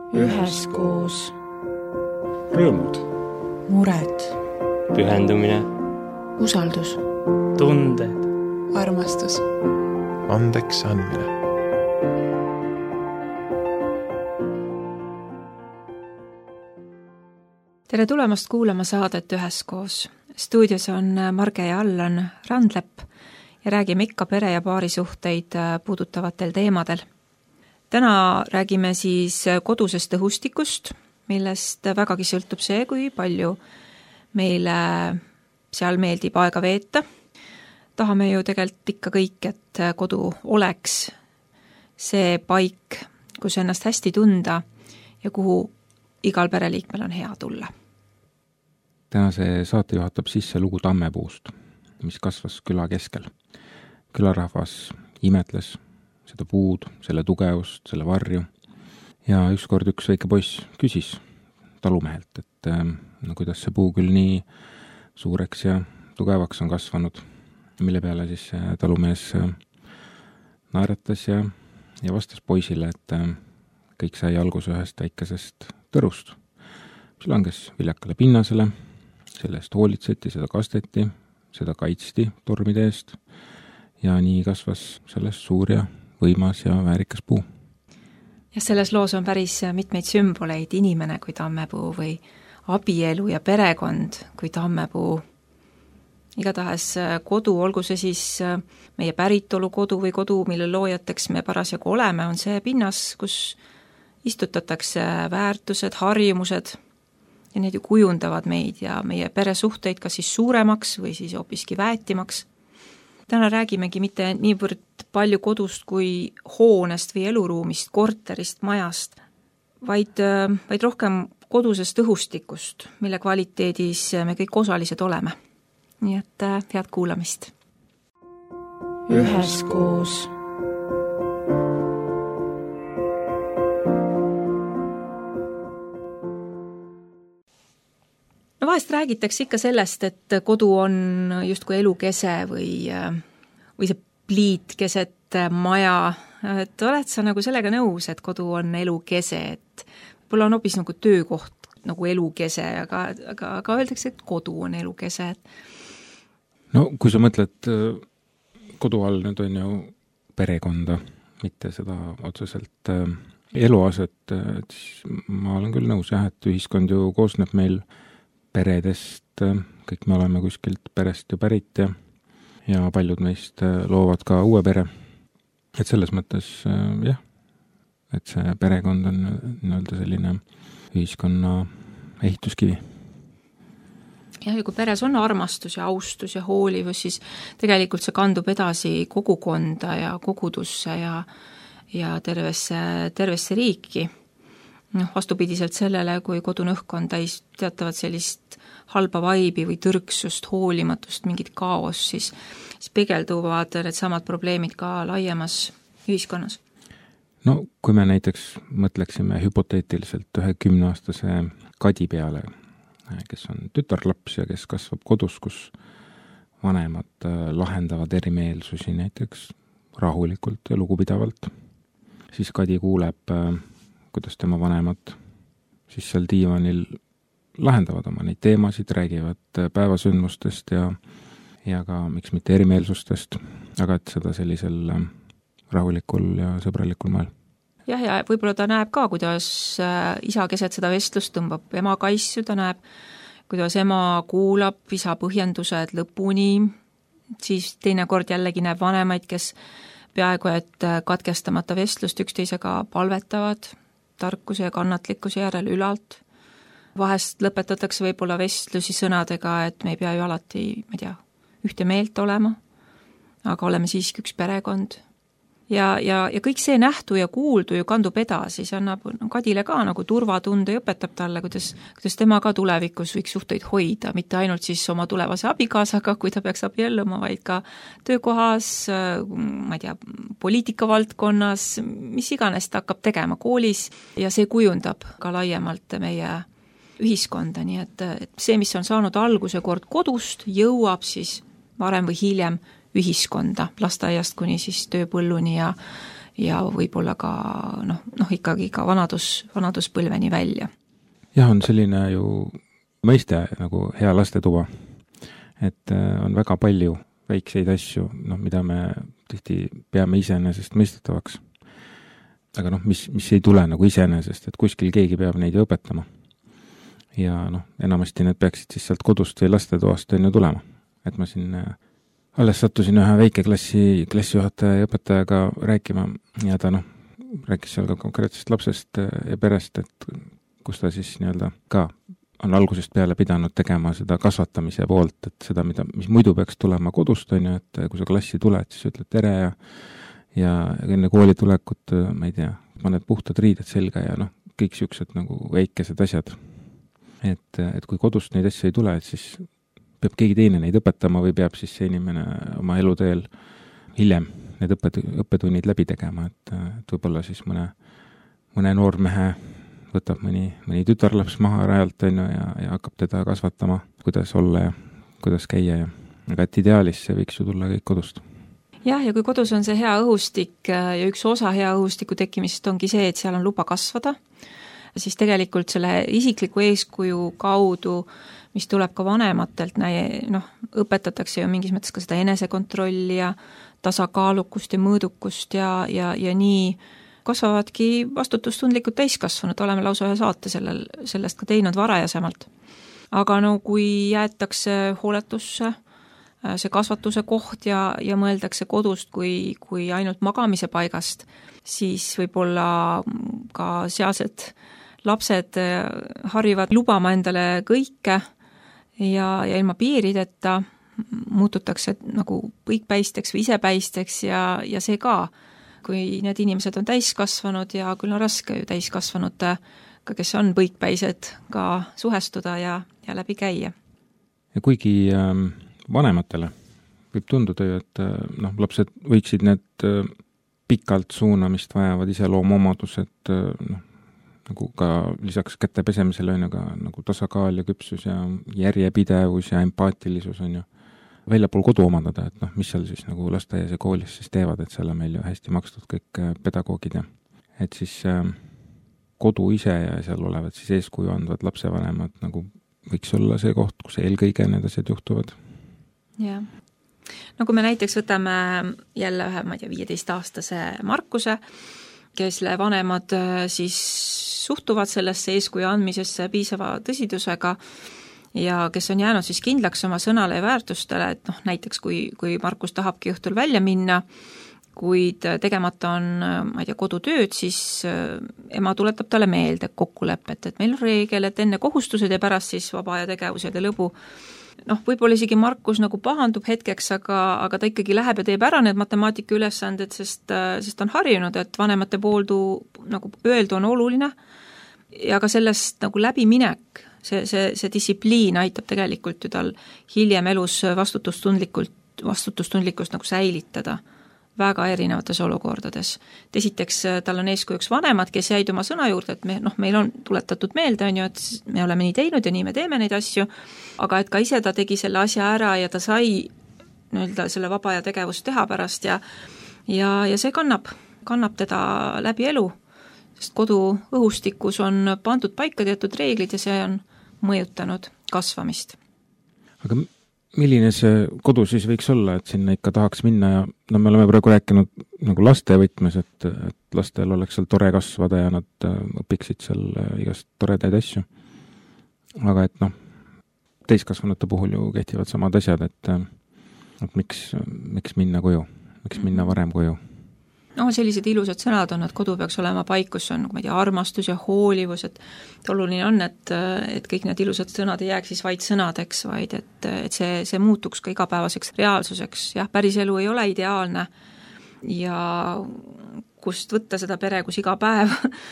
üheskoos. Rõõmud, Mured, pühendumine, usaldus, tunded, armastus, andeks andmine. Tere tulemast kuulama saadet Üheskoos. Stuudios on Marge ja Allan Randlepp ja räägime ikka pere- ja paarisuhteid puudutavatel teemadel. Täna räägime siis kodusest õhustikust, millest vägagi sõltub see, kui palju meile seal meeldib aega veeta. Tahame ju tegelikult ikka kõik, et kodu oleks see paik, kus ennast hästi tunda ja kuhu igal pereliikmel on hea tulla. Tänase saate juhatab sisse lugu tammepuust, mis kasvas küla keskel. Külarahvas imetles seda puud, selle tugevust, selle varju. Ja ükskord üks väike poiss küsis talumehelt, et kuidas see puu küll nii suureks ja tugevaks on kasvanud, mille peale siis talumees naeratas ja vastas poisile, et kõik sai alguse ühest väikesest tõrust, mis langes viljakale pinnasele, sellest hoolitseti, seda kasteti, seda kaitsti tormide eest ja nii kasvas sellest suur ja võimas ja väärikas puu. Ja selles loos on päris mitmeid sümboleid, inimene kui tammepuu või abielu ja perekond kui tammepuu. Igatahes kodu, olgu see siis meie päritolu kodu või kodu, mille loojateks me parasjagu oleme, on see pinnas, kus istutatakse väärtused, harjumused ja need ju kujundavad meid ja meie peresuhteid kas siis suuremaks või siis hoopiski väetimaks. Täna räägimegi mitte niivõrd palju kodust kui hoonest või eluruumist, korterist, majast, vaid rohkem kodusest õhustikust, mille kvaliteedis me kõik osalised oleme. Nii et head kuulamist. Üheskoos. No vahest räägitakse ikka sellest, et kodu on justkui elukese või see pliit keset maja. Et oled sa nagu sellega nõus, et kodu on elukese, et võib-olla on hoopis nagu töökoht nagu elukese, aga öeldakse, et kodu on elukese. No kui sa mõtled kodu all nüüd on ju perekonda, mitte seda otseselt eluaset, siis ma olen küll nõus jah, et ühiskond ju koosneb meil peredest, kõik me oleme kuskilt perest ju pärit ja paljud meist loovad ka uue pere. Et selles mõttes jah, et see perekond on nii-öelda selline ühiskonna ehituskivi. Ja kui peres on armastus ja austus ja hoolivus, siis tegelikult see kandub edasi kogukonda ja kogudusse ja tervesse riiki. Vastupidiselt sellele, kui kodune õhkkond täis teatavat sellist halba vaibi või tõrksust, hoolimatust, mingit kaos, siis pegelduvad need samad probleemid ka laiemas ühiskonnas. No kui me näiteks mõtleksime hüpoteetiliselt ühe 10-aastase Kadi peale, kes on tütarlaps ja kes kasvab kodus, kus vanemad lahendavad erimeelsusi näiteks rahulikult ja lugupidavalt, siis Kadi kuuleb kuidas tema vanemad siis seal diivanil lahendavad oma neid teemasid, räägivad päevasündmustest ja ka miks mitte erimeelsustest, aga et seda sellisel rahulikul ja sõbralikul moel. Jah, ja võib-olla ta näeb ka, kuidas isa keset seda vestlust tõmbab ema kaissu, ta näeb, kuidas ema kuulab isa põhjendused lõpuni, siis teinekord jällegi näeb vanemaid, kes peaaegu et katkestamata vestlust üksteisega palvetavad, tarkuse ja kannatlikkuse järel ülalt. Vahest lõpetatakse võib-olla vestlusi sõnadega, et me ei pea ju alati, ma ei tea, ühte meelt olema, aga oleme siiski üks perekond. Ja kõik see nähtu ja kuuldu ju kandub edasi, see annab Kadile ka nagu turvatunde ja õpetab talle, kuidas tema ka tulevikus võiks suhteid hoida, mitte ainult siis oma tulevase abikaasaga, kui ta peaks abielluma, vaid ka töökohas, ma ei tea, poliitikavaldkonnas, mis iganes ta hakkab tegema koolis ja see kujundab ka laiemalt meie ühiskonda, nii et see, mis on saanud alguse kord kodust, jõuab siis varem või hiljem ühiskonda, lasteaiast kuni siis tööpõlluni ja ja võib-olla ka ikkagi ka vanaduspõlveni välja. Jah, on selline ju mõiste nagu hea lastetuba, et on väga palju väikseid asju, mida me tihti peame iseenesest mõistetavaks. Aga mis ei tule nagu iseenesest, et kuskil keegi peab neid ju õpetama. Ja enamasti need peaksid siis sealt kodust või lastetoast on ju tulema. Et ma siin alles sattusin ühe klassijuhataja ja õpetajaga rääkima ja ta rääkis seal ka konkreetsest lapsest ja perest, et kus ta siis nii-öelda ka on algusest peale pidanud tegema seda kasvatamise poolt, et seda, mis muidu peaks tulema kodust, on ju, et kui sa klassi tuled, siis ütled tere ja enne kooli tulekut, ma ei tea, paned puhtad riided selga ja kõik siuksed nagu väikesed asjad. Et kui kodust neid asju ei tule, et siis peab keegi teine neid õpetama või peab siis see inimene oma eluteel hiljem need õppetunnid läbi tegema, et võib-olla siis mõne noormehe võtab mõni tütarlaps maha rajalt on ju, ja hakkab teda kasvatama, kuidas olla ja kuidas käia ja aga et ideaalis see võiks ju tulla kõik kodust. Jah, ja kui kodus on see hea õhustik ja üks osa hea õhustiku tekkimist ongi see, et seal on luba kasvada, siis tegelikult selle isikliku eeskuju kaudu, mis tuleb ka vanematelt, õpetatakse ju mingis mõttes ka seda enesekontrolli ja tasakaalukust ja mõõdukust ja nii kasvavadki vastutustundlikud täiskasvanud, oleme lausa ühe saate sellest ka teinud varajasemalt. Aga kui jäetakse hooletusse see kasvatuse koht ja mõeldakse kodust kui ainult magamise paigast, siis võib-olla ka sealsed lapsed harjuvad lubama endale kõike ja ilma piirideta muututakse nagu põikpäisteks või isepäisteks ja see ka, kui need inimesed on täiskasvanud ja küll on raske ju täiskasvanute, kes on põikpäised, ka suhestuda ja läbi käia. Ja kuigi vanematele võib tunduda ju, et lapsed võiksid need pikalt suunamist vajavad iseloomuomadused, nagu ka lisaks käte pesemisele on ju ka nagu tasakaal ja küpsus ja järjepidevus ja empaatilisus on ju väljapool kodu omandada, et mis seal siis nagu lasteaias ja koolis siis teevad, et seal on meil ju hästi makstud kõik pedagoogid ja et siis kodu ise ja seal olevad siis eeskuju andvad lapsevanemad nagu võiks olla see koht, kus eelkõige need asjad juhtuvad. Jah. Kui me näiteks võtame jälle ühe, 15-aastase Markuse, kesle vanemad siis suhtuvad sellesse eeskuju andmisesse piisava tõsidusega ja kes on jäänud siis kindlaks oma sõnale ja väärtustele, et näiteks kui Markus tahabki õhtul välja minna, kuid tegemata on, kodutööd, siis ema tuletab talle meelde kokkulepet, et meil on reegel, et enne kohustused ja pärast siis vaba ja tegevused ja lõbu. Võib-olla isegi Markus nagu pahandub hetkeks, aga ta ikkagi läheb ja teeb ära need matemaatika ülesanded, sest on harjunud, et vanemate pooldu nagu öeldu on oluline ja ka sellest nagu läbiminek, see distsipliin aitab tegelikult ju tal hiljem elus vastutustundlikkust nagu säilitada väga erinevates olukordades. Esiteks tal on eeskujuks vanemad, kes jäid oma sõna juurde, et meil on tuletatud meelde, on ju, et me oleme nii teinud ja nii me teeme neid asju, aga et ka ise ta tegi selle asja ära ja ta sai selle vaba ja tegevust teha pärast ja see kannab teda läbi elu, sest kodu õhustikus on pandud paika teatud reeglid ja see on mõjutanud kasvamist. Aga milline see kodu siis võiks olla, et sinna ikka tahaks minna ja me oleme praegu rääkinud nagu laste võtmes, et lastel oleks seal tore kasvada ja nad õpiksid seal igast toredaid asju. Aga et täiskasvanute puhul ju kehtivad samad asjad, et miks minna koju, miks minna varem koju? Sellised ilusad sõnad on, et kodu peaks olema paik, kus on, armastus ja hoolivus, et oluline on, et kõik need ilusad sõnad ei jääks siis vaid sõnadeks, vaid et see muutuks ka igapäevaseks reaalsuseks. Jah, päris elu ei ole ideaalne ja kust võtta seda pere, kus iga päev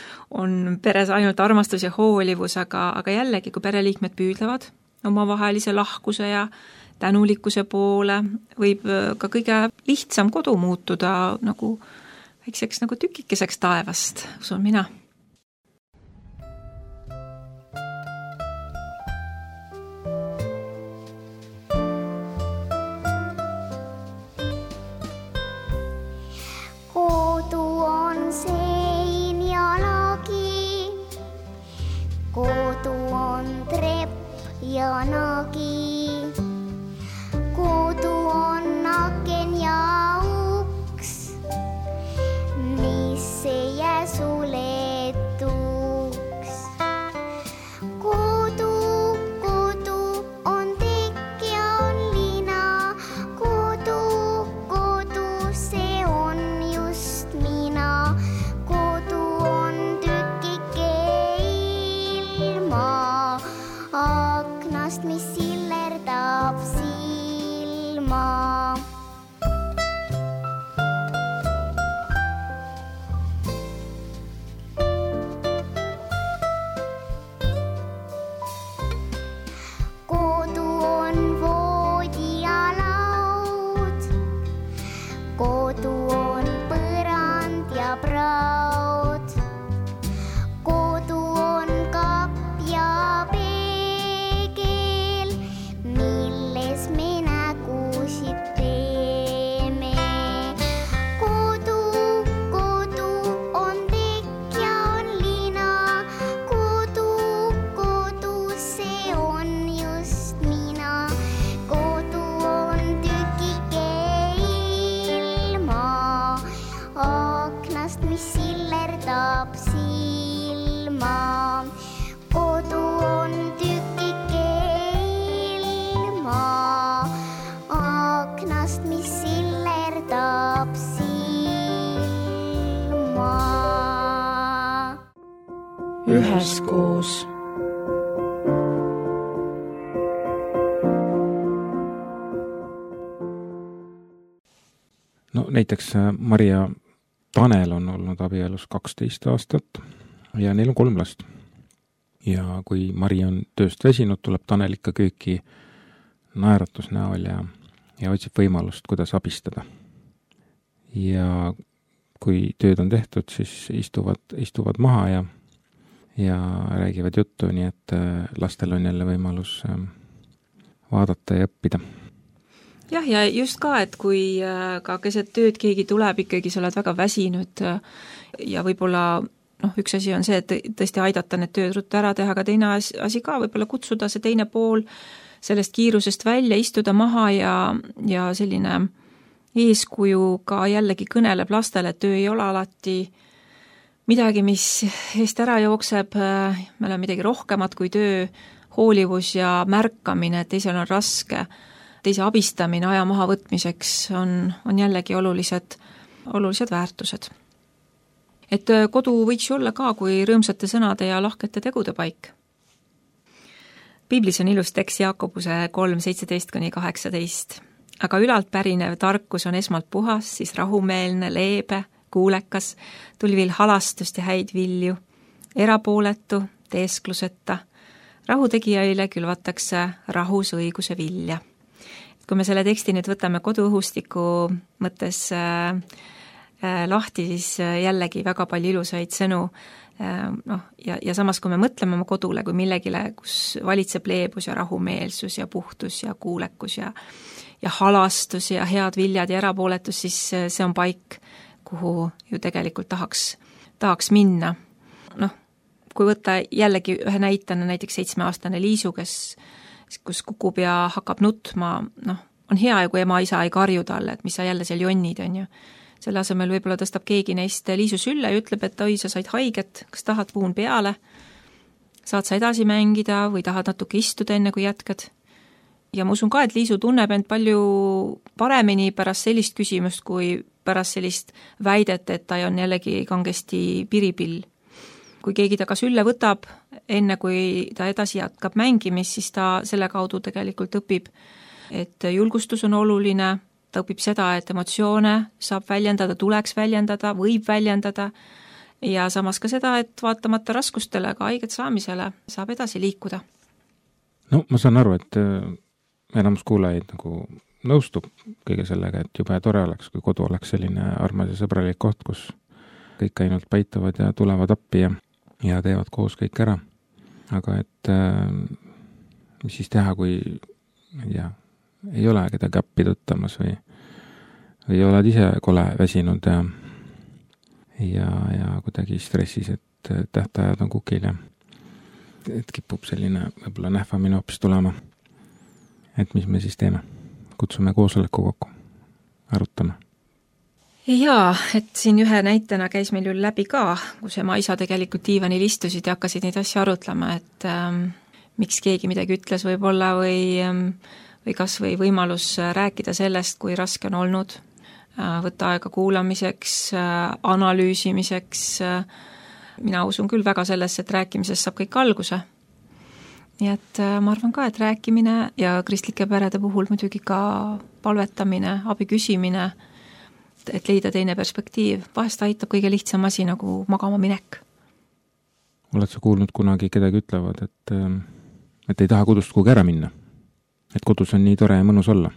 on peres ainult armastus ja hoolivus, aga jällegi, kui pereliikmed püüdlevad omavahelise lahkuse ja tänulikkuse poole, võib ka kõige lihtsam kodu muutuda nagu väikseks nagu tükikeseks taevast, usun mina. Kodu peanagi. Kodu on aken ja uks, mis ei jää suletuks. Kodu on tekk ja on lina. Kodu, see on just mina. Kodu on tükike ilma aknast, mis sillerdab silma. Kodu on voodi ja laud. Kodu on põrand ja praod. Kodu on kapp ja peegel, milles me nägusid teeme. Kodu on tekk ja on lina. Kodu, see on just mina. Kodu on tükike ilma aknast, mis sillerdab silma. Kodu on tükike ilma aknast, mis sillerdab silma. üheskoos. No näiteks Mari ja Tanel on olnud abielus 12 aastat ja neil on 3 last. Ja kui Mari on tööst väsinud, tuleb Tanel ikka kööki naeratus näol ja otsib võimalust, kuidas abistada. Ja kui tööd on tehtud, siis istuvad maha ja räägivad juttu, nii et lastel on jälle võimalus vaadata ja õppida. Jah, ja just ka, et kui ka keset tööd keegi tuleb, ikkagi sa oled väga väsinud ja võib-olla üks asi on see, et tõesti aidata need tööd ruttu ära teha, aga teine asi ka võib-olla kutsuda see teine pool sellest kiirusest välja, istuda maha ja selline eeskuju ka jällegi kõneleb lastele, et töö ei ole alati midagi, mis eest ära jookseb, me oleme midagi rohkemat kui töö, hoolivus ja märkamine, et teisel on raske, teise abistamine aja maha võtmiseks on jällegi olulised väärtused. Et kodu võiks olla ka kui rõõmsate sõnade ja lahkete tegude paik. Piiblis on ilus tekst Jaakobuse 3:17-18. Aga ülalt pärinev tarkus on esmalt puhas, siis rahumeelne, leebe, kuulekas, tulvil halastust ja häid vilju, erapooletu, teeskluseta, rahutegijaile külvatakse rahus õiguse vilja. Kui me selle teksti nüüd võtame koduõhustiku mõttes lahti, siis jällegi väga palju ilusaid sõnu. Ja samas, kui me mõtleme oma kodule kui millegile, kus valitseb leebus ja rahumeelsus ja puhtus ja kuulekus ja halastus ja head viljad ja erapooletus, siis see on paik, kuhu ju tegelikult tahaks minna. Kui võtta jällegi ühe näitena näiteks 7-aastane Liisu, kus kukub ja hakkab nutma, on hea ju, kui ema-isa ei karju talle, et mis sa jälle seal jonnid, on ju. Selle asemel võib-olla tõstab keegi neist Liisu sülle ja ütleb, et oi, sa said haiget, kas tahad puhun peale, saad sa edasi mängida või tahad natuke istuda enne, kui jätkad. Ja ma usun ka, et Liisu tunneb end palju paremini pärast sellist küsimust, kui pärast sellist väidet, et ta on jällegi kangesti piripill. Kui keegi ta ka sülle võtab, enne kui ta edasi jätkab mängimist, siis ta selle kaudu tegelikult õpib, et julgustus on oluline, ta õpib seda, et emotsioone saab väljendada, tuleks väljendada, võib väljendada ja samas ka seda, et vaatamata raskustele, ka haiget saamisele saab edasi liikuda. No ma saan aru, et enamus kuulajaid nagu nõustub kõige sellega, et jube tore oleks, kui kodu oleks selline armas ja sõbralik koht, kus kõik ainult paituvad ja tulevad appi ja teevad koos kõik ära. Aga et mis siis teha, kui ei ole kedagi appi tõttamas või oled ise kole väsinud ja kuidagi stressis, et tähtajad on kukil et kipub selline võib-olla nähvamine hoopis tulema. Et mis me siis teeme? Kutsume koosoleku kokku, arutame. Jaa, et siin ühe näitena käis meil ju läbi ka, kus ema isa tegelikult diivanil istusid ja hakkasid neid asju arutlema, et miks keegi midagi ütles võib-olla või kas või võimalus rääkida sellest, kui raske on olnud, võtta aega kuulamiseks, analüüsimiseks. Mina usun küll väga sellesse, et rääkimisest saab kõik alguse. Nii et ma arvan ka, et rääkimine ja kristlike perede puhul muidugi ka palvetamine, abi küsimine, et leida teine perspektiiv. Vahest aitab kõige lihtsam asi nagu magama minek. Oled sa kuulnud kunagi kedagi ütlevad, et ei taha kodust kuhugi ära minna? Et kodus on nii tore ja mõnus olla?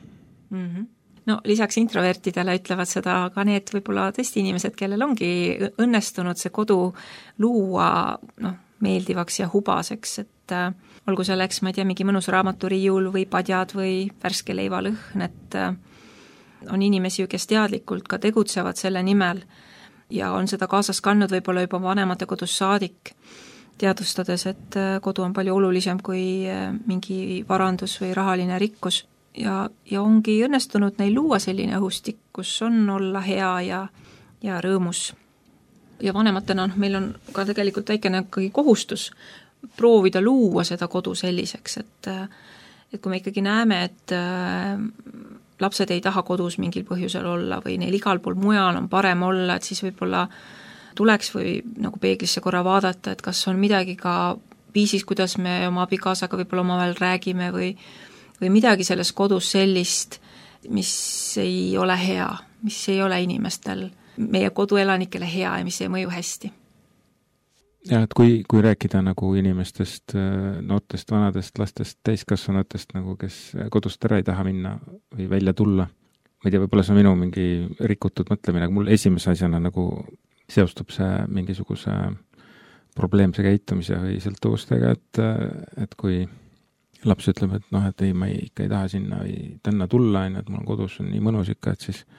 No lisaks introvertidele ütlevad seda ka need võib-olla tõesti inimesed, kellel ongi õnnestunud see kodu luua meeldivaks ja hubaseks, et olgu selleks, ma ei tea, mingi mõnus raamaturiiul või padjad või värske leivalõhn, et on inimesi, kes teadlikult ka tegutsevad selle nimel ja on seda kaasas kandnud võib-olla juba vanemate kodus saadik, teadvustades, et kodu on palju olulisem kui mingi varandus või rahaline rikkus. Ja ongi õnnestunud neil luua selline õhustik, kus on olla hea ja rõõmus. Ja vanematena meil on ka tegelikult väikene kohustus proovida luua seda kodu selliseks, et kui me ikkagi näeme, et lapsed ei taha kodus mingil põhjusel olla või neil igal pool mujal on parem olla, et siis võib-olla tuleks või nagu peeglisse korra vaadata, et kas on midagi ka viisis, kuidas me oma abikaasaga võib-olla omavahel räägime või midagi selles kodus sellist, mis ei ole hea, mis ei ole inimestel, meie koduelanikele hea ja mis ei mõju hästi. Ja et kui rääkida nagu inimestest, noortest, vanadest, lastest, täiskasvanutest, nagu kes kodust ära ei taha minna või välja tulla, ma ei tea, võib-olla see on minu mingi rikutud mõtlemine, aga mul esimese asjana nagu seostub see mingisuguse probleemse käitumise või sõltuvustega, et kui laps ütleb, et et ei, ma ikka ei taha sinna või tänna tulla, et mul on kodus on nii mõnus ikka, et siis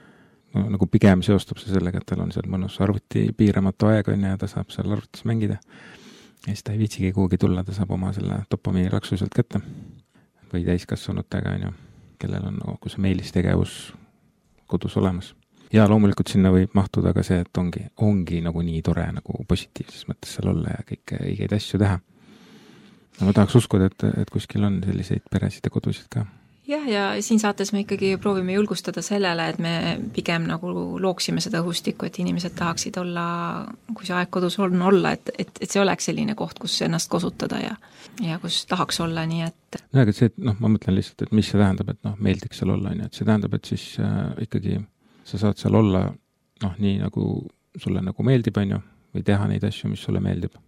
nagu pigem seostub see sellega, et tal on seal mõnus arvuti piiramatu aeg ja ta saab seal arvutis mängida. Ja siis ta ei viitsigi kuhugi tulla, ta saab oma selle dopamiini laksu sealt kätte. Või täiskasvanutega, kellel on nagu see meelistegevus kodus olemas. Ja loomulikult sinna võib mahtuda ka see, et ongi nagu nii tore nagu positiivses mõttes seal olla ja kõike õigeid asju teha. Ma tahaks uskuda, et kuskil on selliseid peresid ja kodusid ka. Jah, ja siin saates me ikkagi proovime julgustada sellele, et me pigem nagu looksime seda õhustikku, et inimesed tahaksid olla, kui see aeg kodus on olla, et see oleks selline koht, kus ennast kosutada ja kus tahaks olla, nii et... No, aga see, ma mõtlen lihtsalt, et mis see tähendab, et meeldiks seal olla, et see tähendab, et siis ikkagi sa saad seal olla nii nagu sulle nagu meeldib, või teha neid asju, mis sulle meeldib.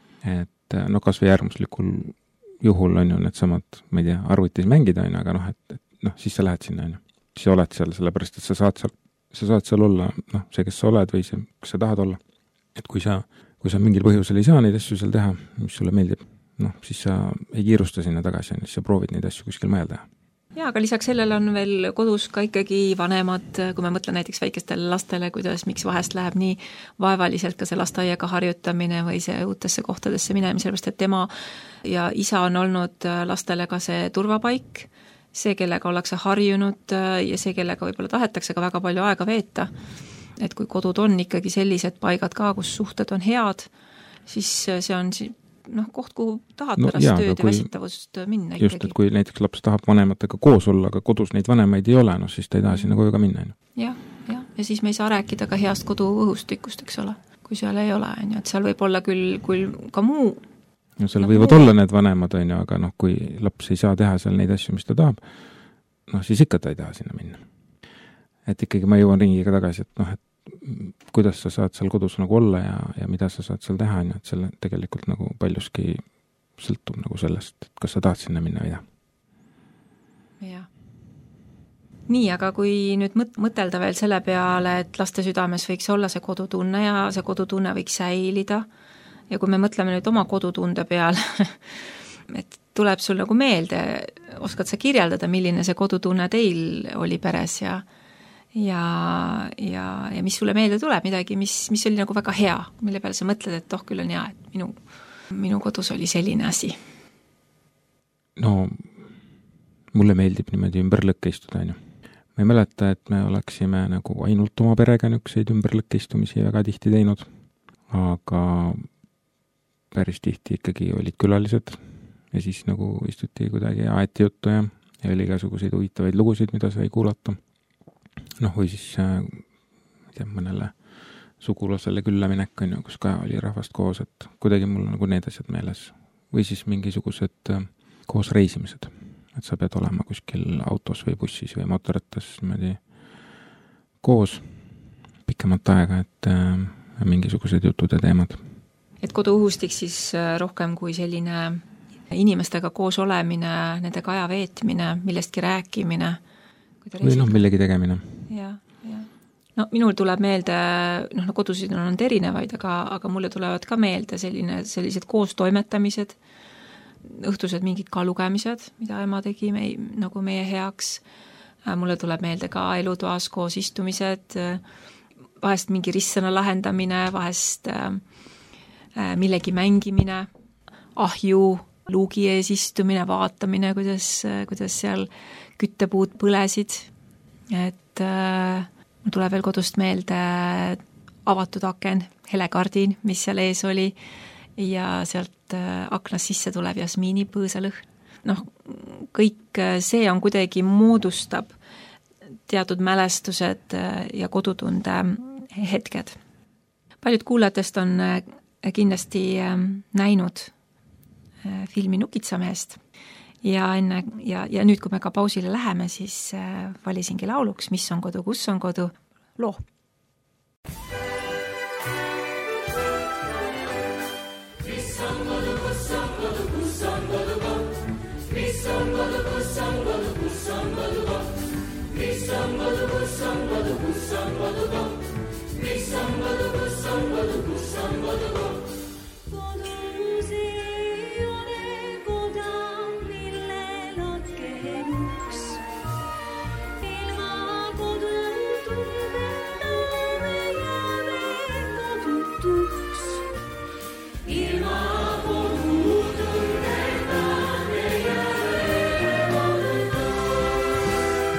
Et kas või äärmuslikul juhul on ju need samad, ma ei tea, arvutis mängida, aga siis sa lähed sinna, siis sa oled seal, sellepärast, et sa saad seal olla, see, kes sa oled või see, kes sa tahad olla. Et kui sa mingil põhjusel ei saa neid asju seal teha, mis sulle meeldib, siis sa ei kiirusta sinna tagasi, siis sa proovid neid asju kuskil mujal teha. Jaa, aga lisaks sellele on veel kodus ka ikkagi vanemad, kui me mõtlen näiteks väikestele lastele, miks vahest läheb nii vaevaliselt ka see lasteaiaga harjutamine või see uutesse kohtadesse minemine, sellepärast et tema ja isa on olnud lastele ka see turvapaik, see, kellega ollakse harjunud ja see, kellega võib-olla tahetakse ka väga palju aega veeta. Et kui kodud on ikkagi sellised paigad ka, kus suhted on head, siis see on koht, kuhu tahad pärast tööd ja väsitavust minna ikkagi. Just, et kui näiteks laps tahab vanematega koos olla, aga kodus neid vanemaid ei ole, siis ta ei taha sinna koju ka minna. Ja siis me ei saa rääkida ka heast kodu õhustikust, eks ole, kui seal ei ole, et seal võib olla küll ka muu. Seal võivad olla need vanemad, aga kui laps ei saa teha seal neid asju, mis ta tahab, siis ikka ta ei taha sinna minna. Et ikkagi ma jõuan ringiga tagasi, et kuidas sa saad seal kodus nagu olla ja mida sa saad seal teha, et selle tegelikult nagu paljuski sõltub nagu sellest, et kas sa tahad sinna minna või jah. Nii, aga kui nüüd mõtelda veel selle peale, et laste südames võiks olla see kodutunne ja see kodutunne võiks säilida ja kui me mõtleme nüüd oma kodutunde peale, et tuleb sul nagu meelde, oskad sa kirjeldada, milline see kodutunne teil oli peres ja mis sulle meelde tuleb midagi, mis oli nagu väga hea, mille peale sa mõtled, et küll on hea, et minu kodus oli selline asi. No mulle meeldib niimoodi ümberlõkke istuda, on ju. Ma ei mäleta, et me oleksime nagu ainult oma perega niisuguseid ümberlõkkeistumisi väga tihti teinud, aga päris tihti ikkagi olid külalised ja siis nagu istuti kuidagi aeti juttu ja oli igasuguseid huvitavaid lugusid, mida sai kuulata. Noh, või siis mõnele sugulasele külla minek, on ju, kus ka oli rahvast koos, et kuidagi mul nagu need asjad meeles. Või siis mingisugused koos reisimised, et sa pead olema kuskil autos või bussis või motoratas niimoodi koos pikemat aega, et mingisugused jutud ja teemad. Et koduõhustik siis rohkem kui selline inimestega koos olemine, nendega aja veetmine, millestki rääkimine. Või millegi tegemine. Jah. No minul tuleb meelde, kodusid on erinevaid, aga mulle tulevad ka meelde sellised koostoimetamised, õhtused mingid ka lugemised, mida ema tegi nagu meie heaks. Mulle tuleb meelde ka elutoas koos istumised, vahest mingi ristsõna lahendamine, vahest millegi mängimine, ahju, luugi ees istumine, vaatamine, kuidas seal küttepuud põlesid. Et mul tuleb veel kodust meelde avatud aken, helekardin, mis seal ees oli ja sealt aknast sisse tuleb jasmiini põõsalõhn. Kõik see on kuidagi moodustab teatud mälestused ja kodutunde hetked. Paljud kuulajatest on kindlasti näinud filmi Nukitsamehest ja nüüd, kui me ka pausile läheme, siis valisingi lauluks Mis on kodu, kus on kodu loo. Mis on kodu, kus on kodu, kus on kodu koht? Mis on kodu, kus on kodu, kus on kodu koht? Mis on kodu, kus on kodu, kus on kodu koht? Mis on kodu, kus on kodu, kus on kodu koht? Kodus ei ole koda, millel otken uks. Ilma kodutundeta me jääme kodutuks. Ilma kodutundeta me jääme kodutuks.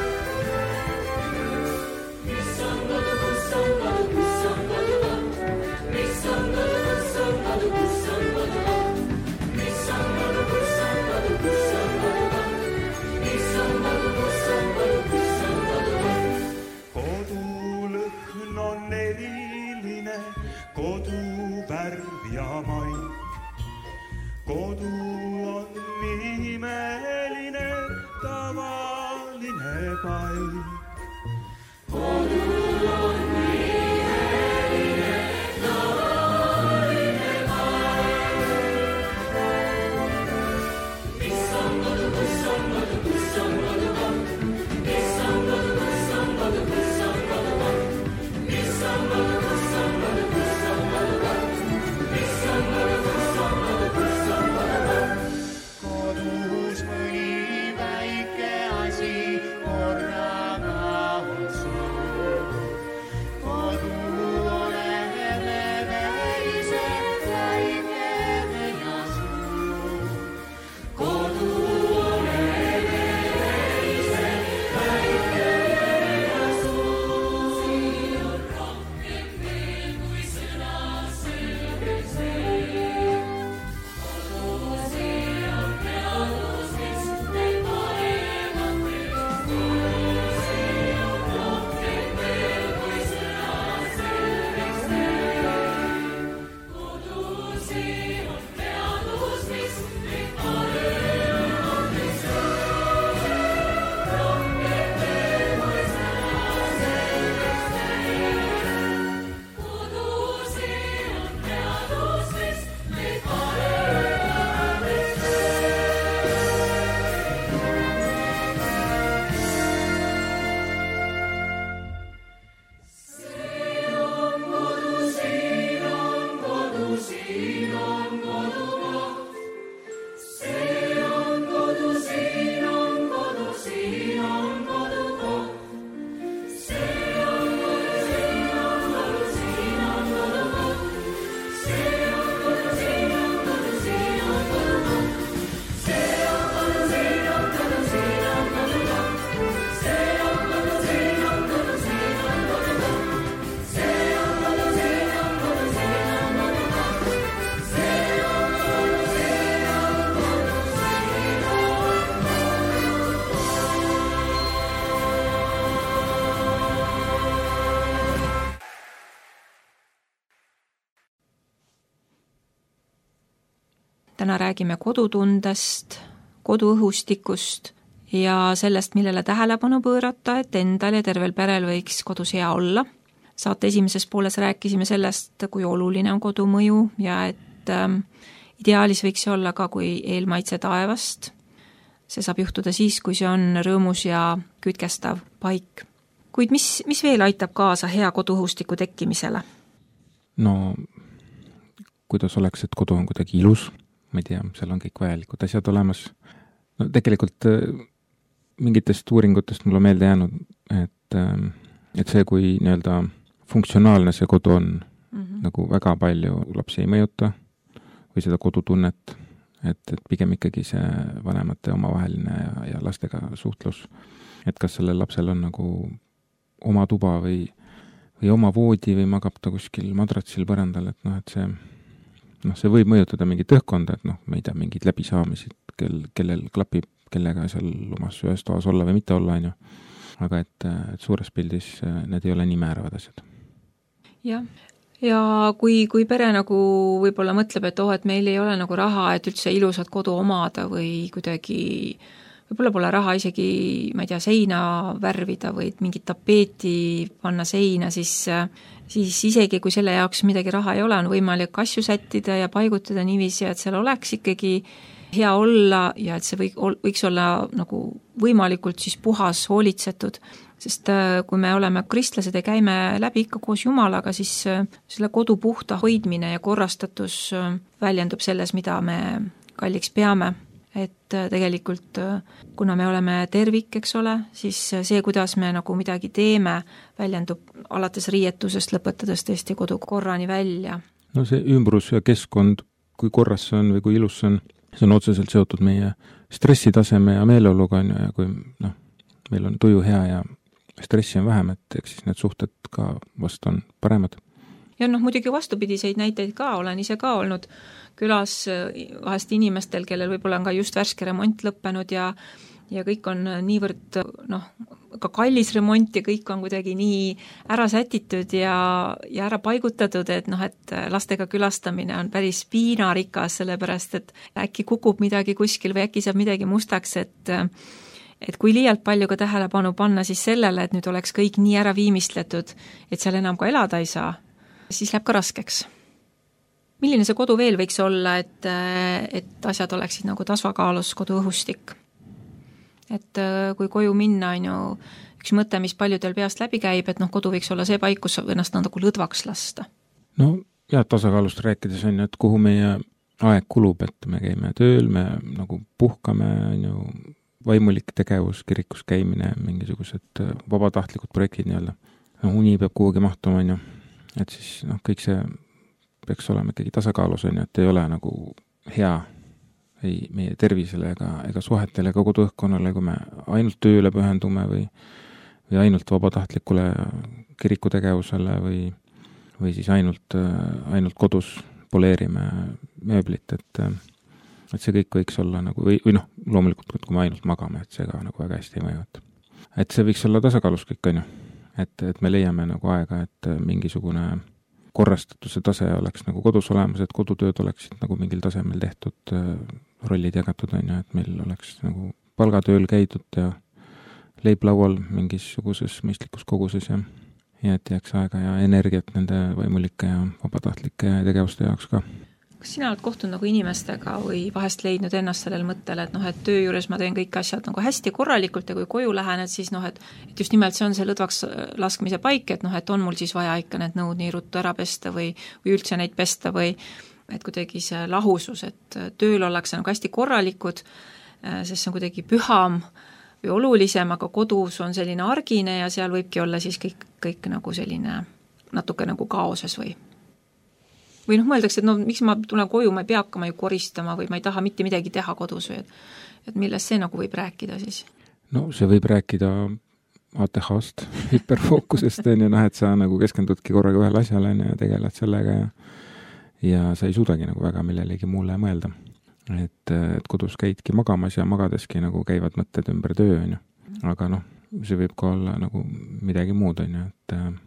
Mis on kodu, kus on kodu, kus on kodu koht? Mis on kodu, kus on kodu, kus on kodu koht? Mis on kodu, kus on kodu, kus on kodu koht? Mis on kodu, kus on kodu, kus on kodu koht? Kodulõhn on eriline, kodu värv ja maik. Kodu on imeline, tavaline paik. Kodu on imeline, tavaline paik. Mis on kodu, kus on kodu, kus on kodu koht? Mis on kodu, kus on kodu, kus on kodu koht? Mis on kodu, kus on kodu, kus on kodu koht? Mis on kodu, kus on kodu, kus on kodu koht? Kodus mõni väike asi korraga täna räägime kodutundest, koduõhustikust ja sellest, millele tähelepanu pöörata, et endal ja tervel perel võiks kodus hea olla. Saate esimeses pooles rääkisime sellest, kui oluline on kodumõju ja et ideaalis võiks see olla ka kui eelmaitse taevast. See saab juhtuda siis, kui see on rõõmus ja kütkestav paik. Kuid mis veel aitab kaasa hea koduõhustiku tekkimisele? No, kuidas oleks, et kodu on kuidagi ilus, ma ei tea, seal on kõik vajalikud asjad olemas. No tegelikult mingitest uuringutest mul on meelde jäänud, et see, kui nii-öelda funktsionaalne see kodu on, nagu väga palju lapsi ei mõjuta või seda kodutunnet, et pigem ikkagi see vanemate omavaheline ja lastega suhtlus, et kas sellel lapsel on nagu oma tuba või oma voodi või magab ta kuskil madratsil põrandal, et see võib mõjutada mingit õhkkonda, et ma ei tea, mingid läbisaamisid, kellel klapib, kellega seal omas ühes toas olla või mitte olla, aga et suures pildis need ei ole nii määravad asjad. Jah, ja kui pere nagu võib-olla mõtleb, et meil ei ole nagu raha, et üldse ilusat kodu omada või kuidagi võib-olla pole raha isegi, ma ei tea, seina värvida või mingit tapeeti panna seina, siis isegi kui selle jaoks midagi raha ei ole, on võimalik asju sättida ja paigutada niiviisi, et seal oleks ikkagi hea olla ja et see võiks olla nagu võimalikult siis puhas, hoolitsetud, sest kui me oleme kristlased ja käime läbi ikka koos Jumalaga, siis selle kodu puhta hoidmine ja korrastatus väljendub selles, mida me kalliks peame. Et tegelikult, kuna me oleme tervik, eks ole, siis see, kuidas me nagu midagi teeme, väljendub alates riietusest, lõpetades tõesti kodu korrani välja. No see ümbrus ja keskkond, kui korras see on või kui ilus see on otseselt seotud meie stressitaseme ja meeleoluga, ja kui meil on tuju hea ja stressi on vähem, et eks siis need suhted ka vast on paremad. Ja muidugi vastupidiseid näiteid ka, olen ise ka olnud külas vahest inimestel, kellel võib-olla on ka just värske remont lõppenud ja kõik on niivõrd ka kallis remont ja kõik on kuidagi nii ära sätitud ja ära paigutatud, et lastega külastamine on päris piinarikas, sellepärast et äkki kukub midagi kuskil või äkki saab midagi mustaks, et kui liialt palju ka tähelepanu panna siis sellele, et nüüd oleks kõik nii ära viimistletud, et seal enam ka elada ei saa, siis läheb ka raskeks. Milline see kodu veel võiks olla, et asjad oleksid nagu tasakaalus koduõhustik? Et kui koju minna, on ju üks mõte, mis paljudel peast läbi käib, et kodu võiks olla see paik, kus ennast nagu lõdvaks lasta. No jah, tasakaalust rääkides on ju, et kuhu meie aeg kulub, et me käime tööl, me nagu puhkame, on ju, vaimulik tegevus, kirikus käimine, mingisugused vabatahtlikud projektid nii-öelda. Uni peab kuhugi mahtuma, on ju, et siis kõik see peaks olema ikkagi tasakaalus, on ju, et ei ole nagu hea ei meie tervisele ega suhetele ega koduõhkkonnale, kui me ainult tööle pühendume või ainult vabatahtlikule kirikutegevusele või siis ainult kodus poleerime mööblit, et see kõik võiks olla nagu, või loomulikult, kui me ainult magame, et see ka nagu väga hästi ei mõju. Et see võiks olla tasakaalus kõik, on ju, et me leiame nagu aega, et mingisugune korrastatuse tase oleks nagu kodus olemas, et kodutööd oleksid nagu mingil tasemel tehtud, rollid jagatud, on ju, et meil oleks nagu palgatööl käidud ja leib laual mingisuguses mõistlikus koguses ja et jääks aega ja energiat nende vaimulike ja vabatahtlike tegevuste jaoks ka. Kas sina oled kohtunud nagu inimestega või vahest leidnud ennast sellel mõttel, et töö juures ma teen kõik asjad nagu hästi korralikult ja kui koju lähen, et siis et just nimelt see on see lõdvaks laskmise paik, et on mul siis vaja ikka need nõud nii ruttu ära pesta või üldse neid pesta või et kuidagi see lahusus, et tööl ollakse nagu hästi korralikud, sest see on kuidagi püham või olulisem, aga kodus on selline argine ja seal võibki olla siis kõik nagu selline natuke nagu kaoses või mõeldakse, et miks ma tulen koju, ma ei pea hakkama ju koristama või ma ei taha mitte midagi teha kodus või et millest see nagu võib rääkida siis? No see võib rääkida ATH-st, hüperfookusest, et sa nagu keskendudki korraga ühele asjale ja tegeled sellega ja sa ei suudagi nagu väga millelegi muule mõelda. Et kodus käidki magamas ja magadeski nagu käivad mõtted ümber töö, on ju. Aga see võib ka olla nagu midagi muud, on ju,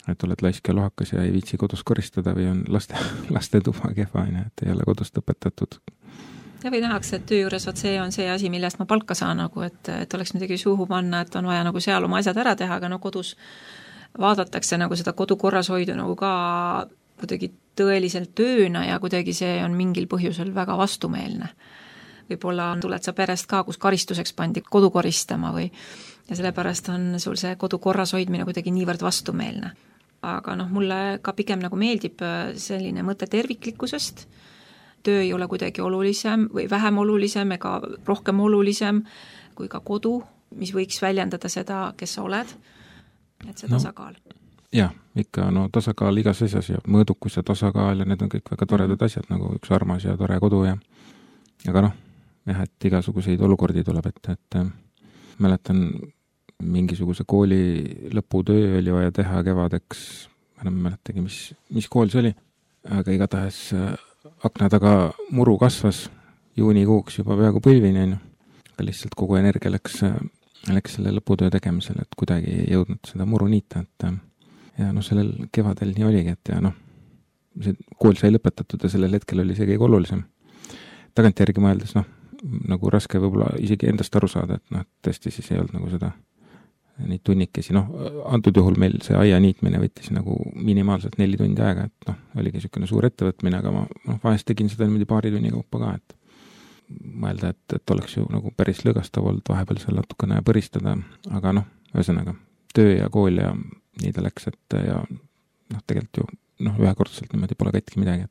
et oled laisk ja lohakas ja ei viitsi kodus koristada või on laste tuba kehva, et ei ole kodust õpetatud. Ja või nähakse, et töö juures see on see asi, millest ma palka saan, nagu, et oleks midagi suhu panna, et on vaja nagu seal oma asjad ära teha, aga no kodus vaadatakse nagu seda kodu korrashoidu nagu ka kuidagi tõeliselt tööna ja kuidagi see on mingil põhjusel väga vastumeelne. Võib-olla tuled sa perest ka, kus karistuseks pandi kodu koristama või ja sellepärast on sul see kodu korras hoidmine kuidagi niivõrd vastumeelne. Aga mulle ka pigem nagu meeldib selline mõte terviklikkusest, töö ei ole kuidagi olulisem või vähem olulisem ega rohkem olulisem kui ka kodu, mis võiks väljendada seda, kes sa oled, et see tasakaal. Jah, ikka tasakaal igas asjas ja mõõdukus ja tasakaal ja need on kõik väga toredad asjad, nagu üks armas ja tore kodu ja aga jah, et igasuguseid olukordi tuleb, et mäletan mingisuguse kooli lõputöö oli vaja teha kevadeks, ma enam mäletagi, mis kool see oli, aga igatahes akna taga muru kasvas juunikuuks juba peaaegu põlvini, aga lihtsalt kogu energia läks selle lõputöö tegemisel, et kuidagi ei jõudnud seda muru niita, et ja sellel kevadel nii oligi, et ja see kool sai lõpetatud ja sellel hetkel oli see kõige olulisem. Tagantjärgi mõeldes, nagu raske võib-olla isegi endast aru saada, et tõesti siis ei olnud nagu seda neid tunnikesi, antud juhul meil see aia niitmine võttis nagu minimaalselt 4 tundi aega, et oligi niisugune suur ettevõtmine, aga ma vahest tegin seda niimoodi paari tunni kaupa ka, et mõelda, et oleks ju nagu päris lõõgastav olnud vahepeal seal natukene põristada, aga ühesõnaga, töö ja kool ja nii ta läks, et ja tegelikult ju ühekordselt niimoodi pole katki midagi,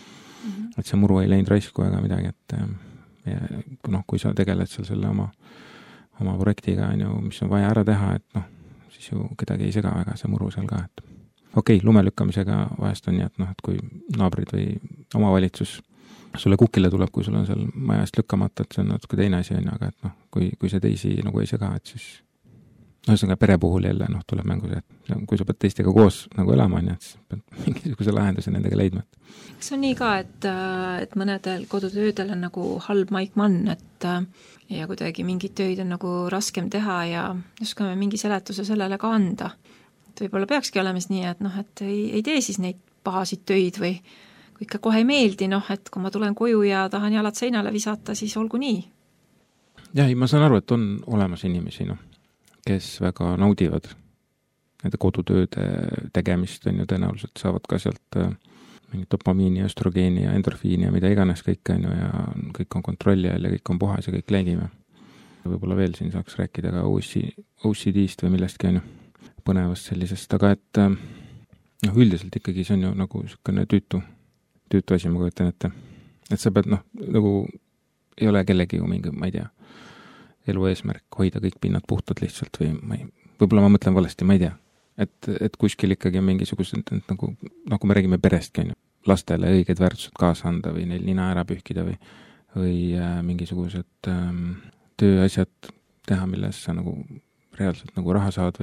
et see muru ei läinud raisku ega midagi, et ja kui sa tegeled seal selle oma projektiga, mis on vaja ära teha, et siis ju kedagi ei sega väga see muru seal ka, et okei, lumelükkamisega vahest on nii, et kui naabrid või omavalitsus sulle kukile tuleb, kui sul on seal majast lükkamata, et see on natuke teine asi, aga et kui see teisi nagu ei sega, et siis ühesõnaga pere puhul jälle tuleb mängu see, et kui sa pead teistega koos nagu elama, et siis pead mingisuguse lahenduse nendega leidma. Kas on nii ka, et mõnedel kodutöödel on nagu halb maikmann, et ja kuidagi mingid töid on nagu raskem teha ja oskame mingi seletuse sellele ka anda. Et võib-olla peakski olema nii, et ei tee siis neid pahasid töid või kui ikka kohe ei meeldi, et kui ma tulen koju ja tahan jalad seinale visata, siis olgu nii. Ja, ma saan aru, et on olemas inimesi, kes väga naudivad nende kodutööde tegemist, on ju tõenäoliselt saavad ka sealt mingit dopamiini, östrogeeni ja endorfiini ja mida iganes kõik on ju ja kõik on kontrolli all ja kõik on puhas ja kõik läigime. Võib-olla veel siin saaks rääkida ka OCD-st või millestki on ju põnevast sellisest, aga et üldiselt ikkagi see on ju nagu niisugune tüütu asi, ma kujutan ette. Et sa pead nagu ei ole kellegi ju mingi, ma ei tea, elu eesmärk hoida kõik pinnad puhtad lihtsalt või võib-olla ma mõtlen valesti, ma ei tea. Et kuskil ikkagi on mingisugused, nagu me räägime perestki, on ju, lastele õiged väärtused kaasa anda või neil nina ära pühkida või mingisugused tööasjad teha, milles sa nagu reaalselt nagu raha saad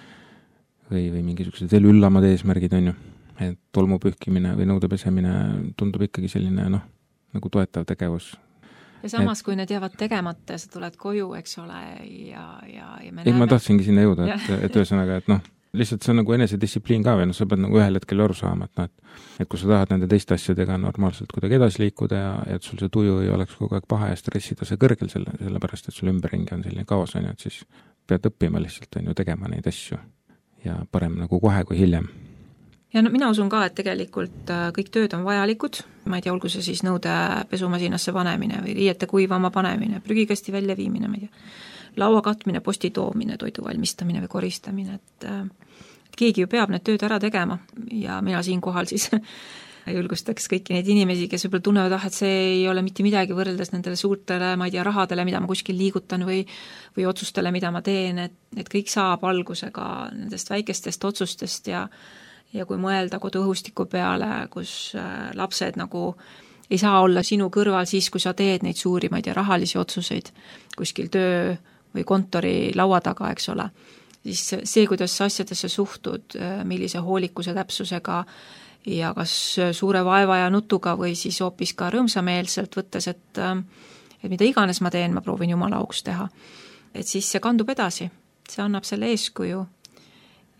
või mingisugused veel üllamad eesmärgid, on ju, et tolmu pühkimine või nõude pesemine tundub ikkagi selline nagu toetav tegevus. Ja samas, kui need jäävad tegemata ja sa tuled koju, eks ole, ja me näeme... ma tahtsingi sinna jõuda, et ühesõnaga, et lihtsalt see on nagu enesedistsipliin ka või sa pead nagu ühel hetkel aru saama, et kui sa tahad nende teiste asjadega normaalselt kuidagi edasi liikuda ja et sul see tuju ei oleks kogu aeg paha ja stressida see kõrgel sellepärast, et sul ümberringi on selline kaos, on ju, et siis pead õppima lihtsalt, on ju, tegema neid asju ja parem nagu kohe kui hiljem. Ja mina usun ka, et tegelikult kõik tööd on vajalikud, ma ei tea, olgu see siis nõude pesumasinasse panemine või riiete kuivama panemine, prügikasti välja viimine, ma ei tea, laua katmine, posti toomine, toidu valmistamine või koristamine, et keegi ju peab need tööd ära tegema ja mina siinkohal siis julgustaks kõiki neid inimesi, kes võib-olla tunnevad, et see ei ole mitte midagi võrreldes nendele suurtele, ma ei tea, rahadele, mida ma kuskil liigutan või otsustele, mida ma teen, et kõik saab algusega nendest väikestest otsustest ja kui mõelda koduõhustiku peale, kus lapsed nagu ei saa olla sinu kõrval siis, kui sa teed neid suuri, ma ei tea, rahalisi otsuseid kuskil töö või kontori laua taga, eks ole, siis see, kuidas sa asjadesse suhtud, millise hoolikuse täpsusega ja kas suure vaeva ja nutuga või siis hoopis ka rõõmsameelselt võttes, et mida iganes ma teen, ma proovin Jumala auks teha. Et siis see kandub edasi, see annab selle eeskuju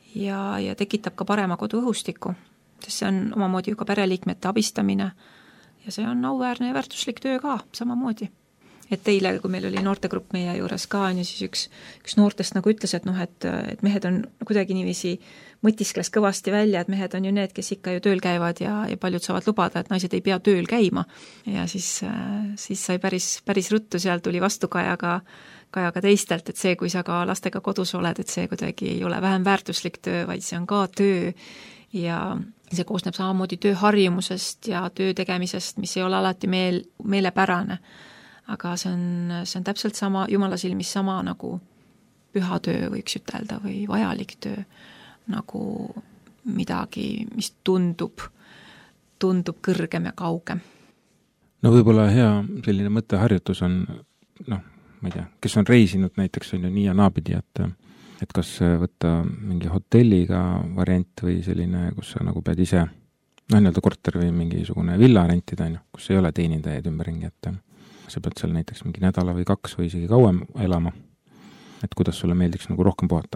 ja tekitab ka parema koduõhustiku, sest see on omamoodi ju ka pereliikmete abistamine ja see on auväärne ja väärtuslik töö ka samamoodi. Et eile, kui meil oli noortegrupp meie juures ka, siis üks noortest nagu ütles, et et mehed on kuidagi niiviisi mõtiskles kõvasti välja, et mehed on ju need, kes ikka ju tööl käivad ja paljud saavad lubada, et naised ei pea tööl käima. Ja siis sai päris ruttu, seal tuli vastukaja ka teistelt, et see, kui sa ka lastega kodus oled, et see kuidagi ei ole vähem väärtuslik töö, vaid see on ka töö ja see koosneb samamoodi tööharjumusest ja töö tegemisest, mis ei ole alati meelepärane. Aga see on täpselt sama, Jumala silmis sama nagu püha töö, võiks ütelda, või vajalik töö, nagu midagi, mis tundub kõrgem ja kaugem. No võib-olla hea selline mõtteharjutus on, ma ei tea, kes on reisinud näiteks on ju nii ja naapidi, et kas võtta mingi hotelliga variant või selline, kus sa nagu pead ise, nii-öelda korter või mingisugune villa rentida, kus ei ole teenindajaid ümberringi, et sa pead seal näiteks mingi nädala või 2 või isegi kauem elama, et kuidas sulle meeldiks nagu rohkem puhata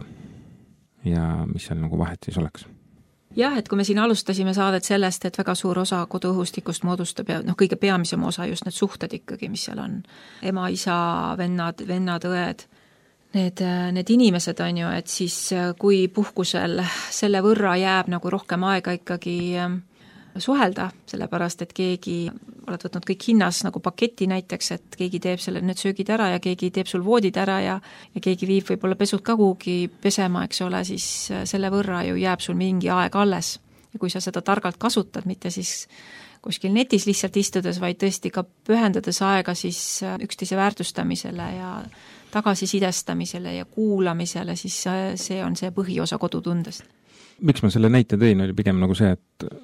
ja mis seal nagu vahet siis oleks. Jah, et kui me siin alustasime saadet sellest, et väga suur osa koduõhustikust moodustab ja kõige peamisem osa just need suhted ikkagi, mis seal on, ema, isa, vennad, õed, need inimesed on ju, et siis kui puhkusel selle võrra jääb nagu rohkem aega ikkagi suhelda, sellepärast, et keegi, oled võtnud kõik hinnas nagu paketi näiteks, et keegi teeb need söögid ära ja keegi teeb sul voodid ära ja keegi viib võib-olla pesud ka kuhugi pesema, eks ole, siis selle võrra ju jääb sul mingi aeg alles. Ja kui sa seda targalt kasutad, mitte siis kuskil netis lihtsalt istudes, vaid tõesti ka pühendades aega siis üksteise väärtustamisele ja tagasisidestamisele ja kuulamisele, siis see on see põhiosa kodutundest. Miks ma selle näite tõin, oli pigem nagu see,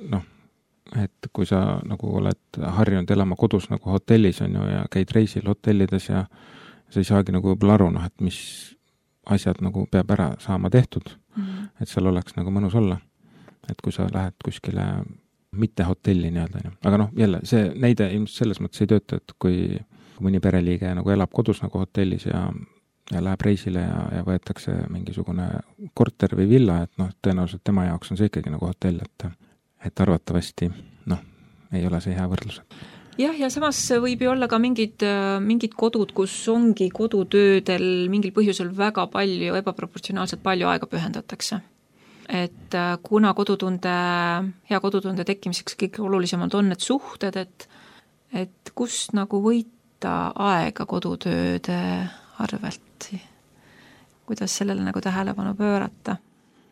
et kui sa nagu oled harjunud elama kodus nagu hotellis on ju ja käid reisil hotellides ja sa ei saagi nagu võib-olla aru, et mis asjad nagu peab ära saama tehtud, et seal oleks nagu mõnus olla. Et kui sa lähed kuskile mitte hotelli nii-öelda, aga jälle see näide ilmselt selles mõttes ei tööta, et kui mõni pereliige nagu elab kodus nagu hotellis ja läheb reisile ja võetakse mingisugune korter või villa, et tõenäoliselt tema jaoks on see ikkagi nagu hotell, et arvatavasti, ei ole see hea võrdlus. Jah, ja samas võib ju olla ka mingid kodud, kus ongi kodutöödel mingil põhjusel väga palju, ebaproportsionaalselt palju aega pühendatakse. Et kuna hea kodutunde tekkimiseks kõik olulisemad on need suhted, et kust nagu võita aega kodutööde arvelt, kuidas sellele nagu tähelepanu pöörata?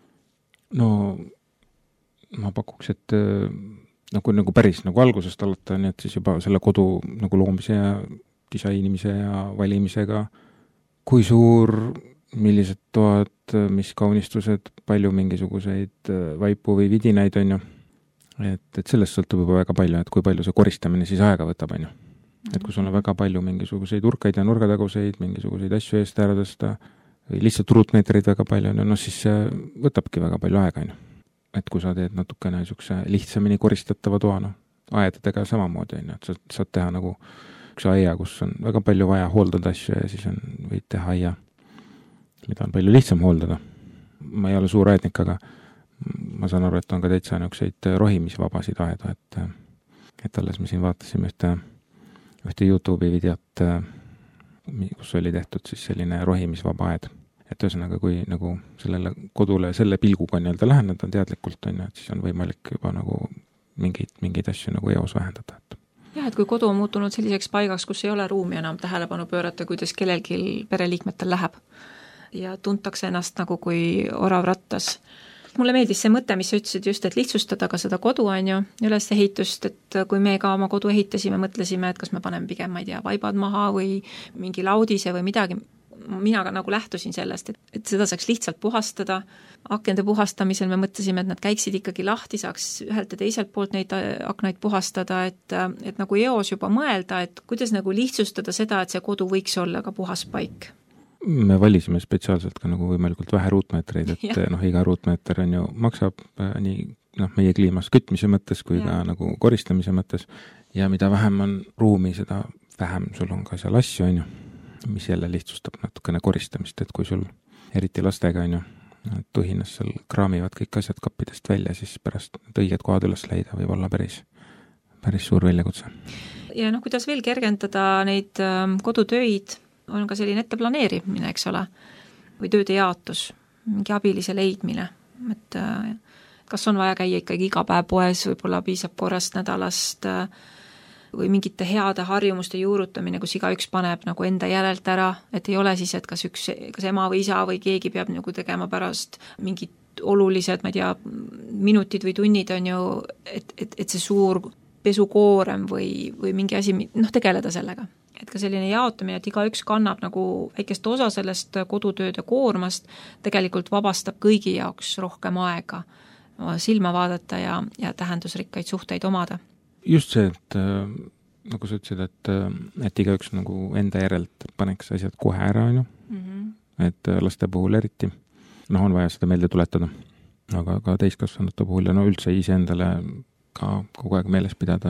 Ma pakuks, et nagu päris nagu algusest alata, nii et siis juba selle kodu nagu loomise ja disainimise ja valimisega, kui suur, millised toad, mis kaunistused, palju mingisuguseid vaipu või vidinaid on ju. Et sellest sõltub juba väga palju, et kui palju see koristamine siis aega võtab on ju. Et kui sul on väga palju mingisuguseid urkaid ja nurgataguseid, mingisuguseid asju eest ära tõsta või lihtsalt ruutmeetreid väga palju on ju, siis see võtabki väga palju aega on ju. Et kui sa teed natukene niisuguse lihtsamini koristatava toa, aedadega samamoodi on ju, et sa saad teha nagu üks aia, kus on väga palju vaja hooldada asju ja siis võid teha aia, mida on palju lihtsam hooldada. Ma ei ole suur aednik, aga ma saan aru, et on ka täitsa niisuguseid rohimisvabasid aeda, et alles me siin vaatasime ühte YouTube'i videot, kus oli tehtud siis selline rohimisvaba aed. Et ühesõnaga, kui nagu sellele kodule selle pilguga nii-öelda läheneda teadlikult on, et siis on võimalik juba nagu mingeid asju nagu eos vähendada. Jah, et kui kodu on muutunud selliseks paigaks, kus ei ole ruumi enam tähelepanu pöörata, kuidas kellelgi pereliikmetel läheb ja tuntakse ennast nagu kui orav rattas. Mulle meeldis see mõte, mis sa ütlesid just, et lihtsustada ka seda kodu on ju, ülesehitust, et kui me ka oma kodu ehitasime, mõtlesime, et kas me paneme pigem, ma ei tea, vaibad maha või mingi laudise või midagi. Mina ka nagu lähtusin sellest, et seda saaks lihtsalt puhastada. Akende puhastamisel me mõtlesime, et nad käiksid ikkagi lahti, saaks ühelt ja teiselt poolt neid aknaid puhastada, et nagu eos juba mõelda, et kuidas nagu lihtsustada seda, et see kodu võiks olla ka puhas paik. Me valisime spetsiaalselt ka nagu võimalikult vähe ruutmeetreid, et iga ruutmeeter on ju maksab nii meie kliimas kütmise mõttes kui ka nagu koristamise mõttes ja mida vähem on ruumi, seda vähem sul on ka seal asju on ju, mis jälle lihtsustab natukene koristamist, et kui sul eriti lastega on ju, tuhinas seal kraamivad kõik asjad kappidest välja, siis pärast õiged kohad üles leida võib olla päris suur väljakutse. Ja kuidas veel kergendada neid kodutöid, on ka selline etteplaneerimine, eks ole, või tööde jaotus, mingi abilise leidmine, et kas on vaja käia ikkagi iga päev poes, võib-olla piisab korrast nädalast või mingite heade harjumuste juurutamine, kus igaüks paneb nagu enda järelt ära, et ei ole siis, et kas ema või isa või keegi peab nagu tegema pärast mingid olulised, ma ei tea, minutid või tunnid on ju, et see suur pesukoorem või mingi asi, tegeleda sellega. Et ka selline jaotamine, et igaüks kannab nagu väikest osa sellest kodutööde koormast, tegelikult vabastab kõigi jaoks rohkem aega silma vaadata ja tähendusrikkaid suhteid omada. Just see, et nagu sa ütlesid, et igaüks nagu enda järelt paneks asjad kohe ära, on ju, et laste puhul eriti, on vaja seda meelde tuletada, aga ka täiskasvanute puhul ja üldse iseendale ka kogu aeg meeles pidada,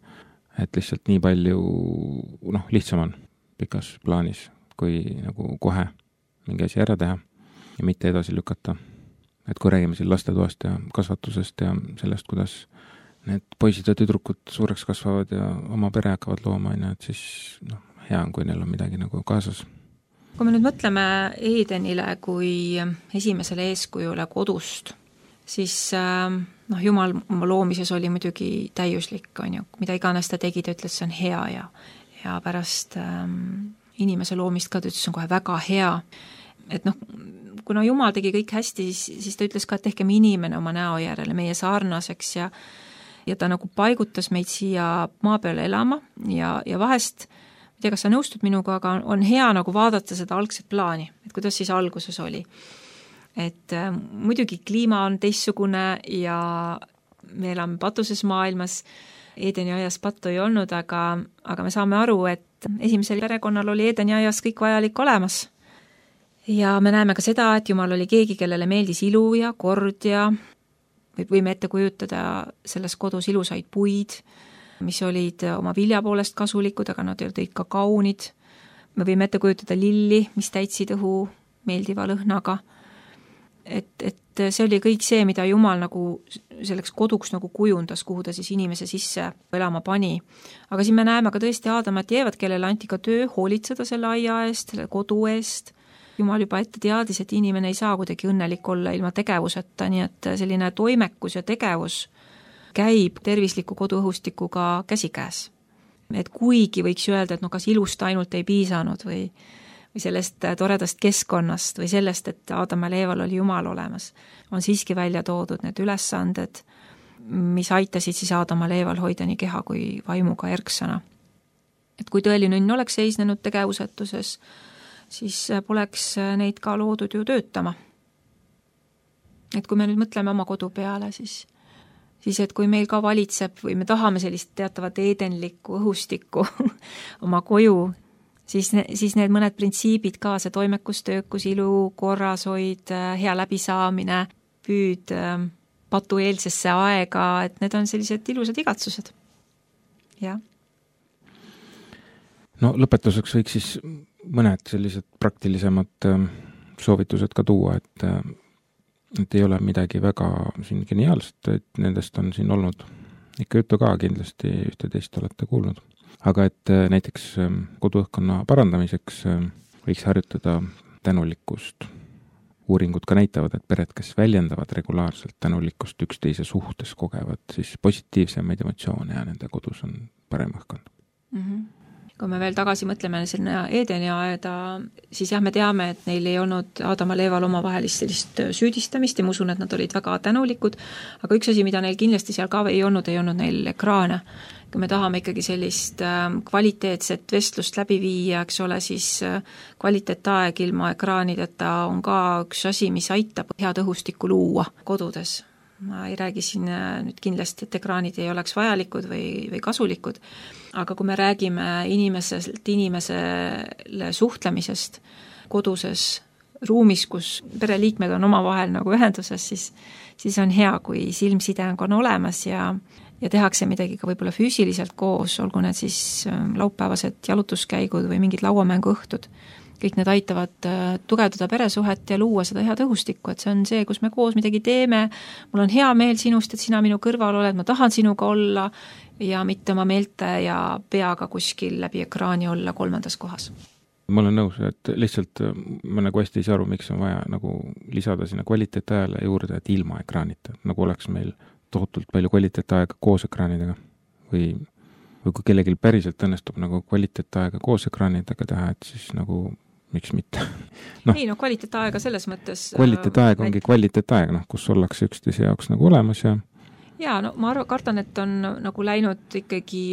et lihtsalt nii palju lihtsam on pikas plaanis, kui nagu kohe mingi asi ära teha ja mitte edasi lükata. Et kui räägime siin lastetoast ja kasvatusest ja sellest, kuidas need poisid ja tüdrukud suureks kasvavad ja oma pere hakkavad looma, et siis hea on, kui neil on midagi nagu kaasas. Kui me nüüd mõtleme Edenile kui esimesele eeskujule kodust, siis Jumal oma loomises oli muidugi täiuslik, on ju, mida iganes ta tegi, ta ütles, see on hea ja pärast inimese loomist ka ta ütles, see on kohe väga hea. Et kuna Jumal tegi kõik hästi, siis ta ütles ka, et tehkem inimene oma näo järele meie sarnaseks ja ta nagu paigutas meid siia maa peale elama ja vahest, ma ei tea, kas sa nõustud minuga, aga on hea nagu vaadata seda algset plaani, et kuidas siis alguses oli. Et muidugi kliima on teistsugune ja me elame patuses maailmas, Edeni aias pattu ei olnud, aga me saame aru, et esimesel perekonnal oli Edeni aias kõik vajalik olemas. Ja me näeme ka seda, et Jumal oli keegi, kellele meeldis ilu ja kord ja võime ette kujutada selles kodus ilusaid puid, mis olid oma vilja poolest kasulikud, aga nad olid ka kaunid. Me võime ette kujutada lilli, mis täitsid õhu meeldiva lõhnaga. Et see oli kõik see, mida Jumal nagu selleks koduks nagu kujundas, kuhu ta siis inimese sisse elama pani. Aga siin me näeme ka tõesti Aadamat ja Eevat, kellele anti ka töö hoolitseda selle aia eest, selle kodu eest. Jumal juba ette teadis, et inimene ei saa kuidagi õnnelik olla ilma tegevuseta, nii et selline toimekus ja tegevus käib tervisliku koduõhustikuga käsikäes. Et kuigi võiks öelda, et kas ilust ainult ei piisanud või sellest toredast keskkonnast või sellest, et Aadamal ja Eeval oli Jumal olemas, on siiski välja toodud need ülesanded, mis aitasid siis Aadamal ja Eeval hoida nii keha kui vaimuga erksana. Et kui tõeline õnn oleks seisnenud tegevusetuses, siis poleks neid ka loodud ju töötama. Et kui me nüüd mõtleme oma kodu peale, siis et kui meil ka valitseb või me tahame sellist teatavat edenlikku õhustikku oma koju, siis need mõned printsiibid ka, see toimekus, töökus, ilu, korrashoid, hea läbisaamine, püüd patu eelsesse aega, et need on sellised ilusad igatsused. Jah. Lõpetuseks võiks siis mõned sellised praktilisemad soovitused ka tuua, et ei ole midagi väga siin geniaalset, et nendest on siin olnud ikka juttu ka, kindlasti ühte-teist olete kuulnud. Aga et näiteks koduõhkkonna parandamiseks võiks harjutada tänulikkust. Uuringud ka näitavad, et pered, kes väljendavad regulaarselt tänulikkust üksteise suhtes, kogevad siis positiivsemaid emotsioone ja nende kodus on parem õhkkond. Kui me veel tagasi mõtleme sinna Edeni aeda, siis me teame, et neil ei olnud Aadamal ja Eeval omavahelist sellist süüdistamist ja ma usun, et nad olid väga tänulikud, aga üks asi, mida neil kindlasti seal ka ei olnud neil ekraane. Kui me tahame ikkagi sellist kvaliteetset vestlust läbi viia, eks ole, siis kvaliteetaeg ilma ekraanideta on ka üks asi, mis aitab head õhustikku luua kodudes. Ma ei räägi siin nüüd kindlasti, et ekraanid ei oleks vajalikud või kasulikud, aga kui me räägime inimesele suhtlemisest koduses ruumis, kus pereliikmed on omavahel nagu ühenduses, siis on hea, kui silmside on olemas ja tehakse midagi ka võib-olla füüsiliselt koos, olgu need siis laupäevased jalutuskäigud või mingid lauamänguõhtud. kõik need aitavad tugevdada peresuhet ja luua seda head õhustikku, et see on see, kus me koos midagi teeme, mul on hea meel sinust, et sina minu kõrval oled, ma tahan sinuga olla ja mitte oma meelte ja peaga kuskil läbi ekraani olla 3. kohas. Ma olen nõus, et lihtsalt ma nagu hästi ei saa aru, miks on vaja nagu lisada sinna kvaliteetajale juurde, et ilma ekraanita, nagu oleks meil tohutult palju kvaliteetaega koos ekraanidega või kui kellelgi päriselt õnnestub nagu kvaliteetaega koos ekraanidega teha, et siis nagu miks mitte. Ei, kvaliteetaega selles mõttes... Kvaliteetaeg ongi kvaliteetaeg, kus ollakse üksteise jaoks nagu olemas ja... Jaa, ma kardan, et on nagu läinud ikkagi...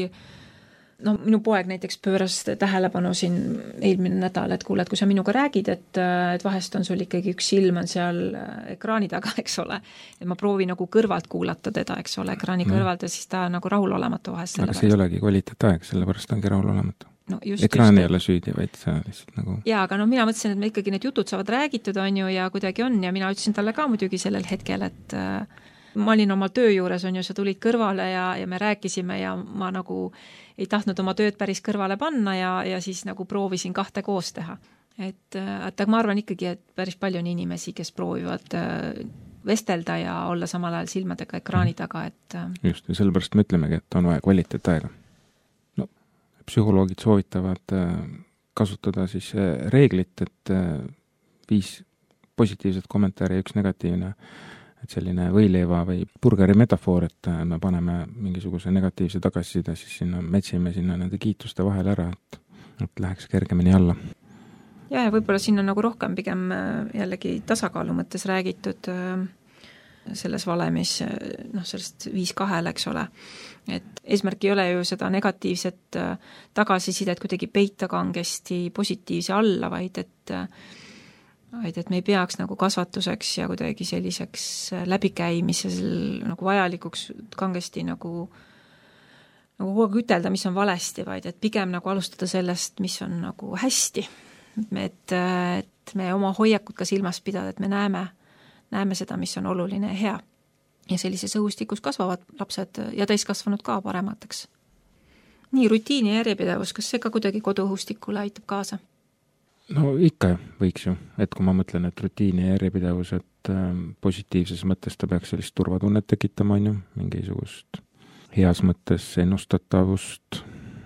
minu poeg näiteks pööras tähelepanu siin eelmine nädal, et kuule, et kui sa minuga räägid, et vahest on sul ikkagi üks silm on seal ekraani taga, eks ole. Et ma proovin nagu kõrvalt kuulata teda, eks ole, ekraani kõrvalt ja siis ta nagu rahulolematu vahest. Aga see ei olegi kvaliteetaeg, sellepärast ongi rahulolematu. Ekraan ei ole süüdi, vaid see lihtsalt nagu... Jaa, aga mina mõtlesin, et me ikkagi need jutud saavad räägitud, on ju, ja kuidagi on ja mina ütlesin talle ka muidugi sellel hetkel, et ma olin oma töö juures, on ju, sa tulid kõrvale ja me rääkisime ja ma nagu ei tahtnud oma tööd päris kõrvale panna ja siis nagu proovisin 2 koos teha. Et ma arvan ikkagi, et päris palju on inimesi, kes proovivad vestelda ja olla samal ajal silmadega ekraani taga, et... Just, ja sellepärast me ütlemegi, et on vaja kvaliteetaega. Psühholoogid soovitavad kasutada siis reeglit, et 5 positiivset kommentaari ja 1 negatiivne, et selline võileiva või burgeri metafoor, et me paneme mingisuguse negatiivse tagasiside, siis sinna metsime sinna nende kiituste vahel ära, et läheks kergemini alla. Ja võib-olla siin on nagu rohkem pigem jällegi tasakaalu mõttes räägitud selles valemis, sellest 5-2, eks ole. Et eesmärk ei ole ju seda negatiivset tagasisidet kuidagi peita kangesti positiivse alla, vaid et me ei peaks nagu kasvatuseks ja kuidagi selliseks läbikäimisel nagu vajalikuks kangesti nagu kogu aeg ütelda, mis on valesti, vaid et pigem nagu alustada sellest, mis on nagu hästi. Et me oma hoiakut ka silmas pidada, et me näeme seda, mis on oluline ja hea. Ja sellises õhustikus kasvavad lapsed ja täiskasvanud ka paremateks. Nii rutiini ja järjepidevus, kas see ka kuidagi koduõhustikule aitab kaasa? No ikka võiks ju, et kui ma mõtlen, et rutiini ja järjepidevus, et positiivses mõttes ta peaks sellist turvatunnet tekitama, on ju, mingisugust heas mõttes ennustatavust,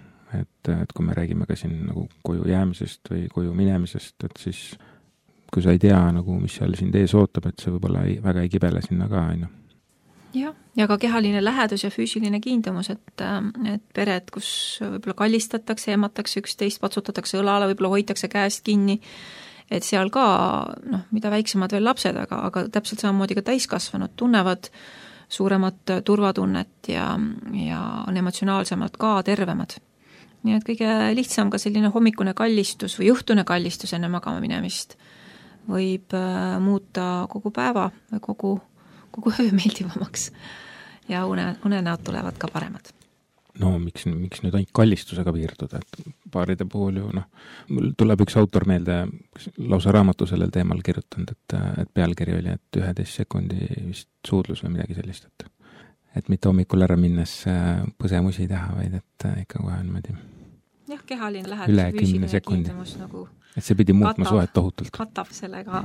et kui me räägime ka siin nagu koju jäämisest või koju minemisest, et siis kui sa ei tea nagu, mis seal sind ees ootab, et see võib-olla väga ei kibele sinna ka, on ju. Jah, ja ka kehaline lähedus ja füüsiline kiindumus, et pered, kus võib-olla kallistatakse, ematakse üksteist, patsutatakse õlale, võib-olla hoitakse käest kinni, et seal ka, mida väiksemad veel lapsed, aga täpselt samamoodi ka täiskasvanud tunnevad suuremat turvatunnet ja on emotsionaalsemalt ka tervemad. Nii et kõige lihtsam ka selline hommikune kallistus või õhtune kallistus enne magama minemist võib muuta kogu päeva või kogu öö meeldivamaks ja unenäod tulevad ka paremad. No miks nüüd ainult kallistusega piirduda, et paaride puhul ju mul tuleb üks autor meelde, lausa raamatu sellel teemal kirjutanud, et pealkiri oli, et 11 sekundi vist suudlus või midagi sellist, et mitte hommikul ära minnes põsemusi teha, vaid et ikka kohe niimoodi. Jah, kehaline lähedus ja füüsiline kiindumus nagu et see pidi muutma suhet tohutult. Katab sellega.